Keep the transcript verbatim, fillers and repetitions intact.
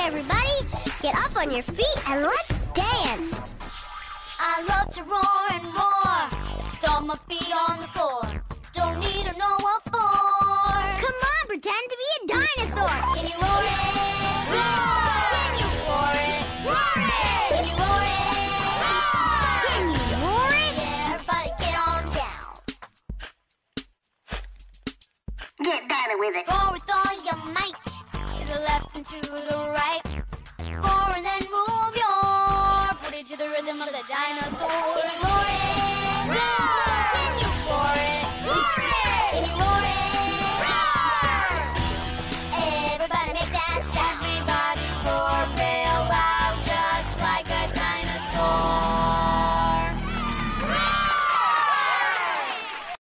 everybody. Get up on your feet and let's dance. I love to roar and roar. Stomp my feet on the floor. Don't need to know what for. Come on, pretend to be a dinosaur. Can you roar it? Roar! Can you roar it? Roar it! Can you roar it? Roar! Can you roar it? Yeah, everybody get on down. Get down with it. Roar with all your might. To the left and to the right. Roar and then move your booty to the rhythm of the dinosaur. Can you roar it? Roar!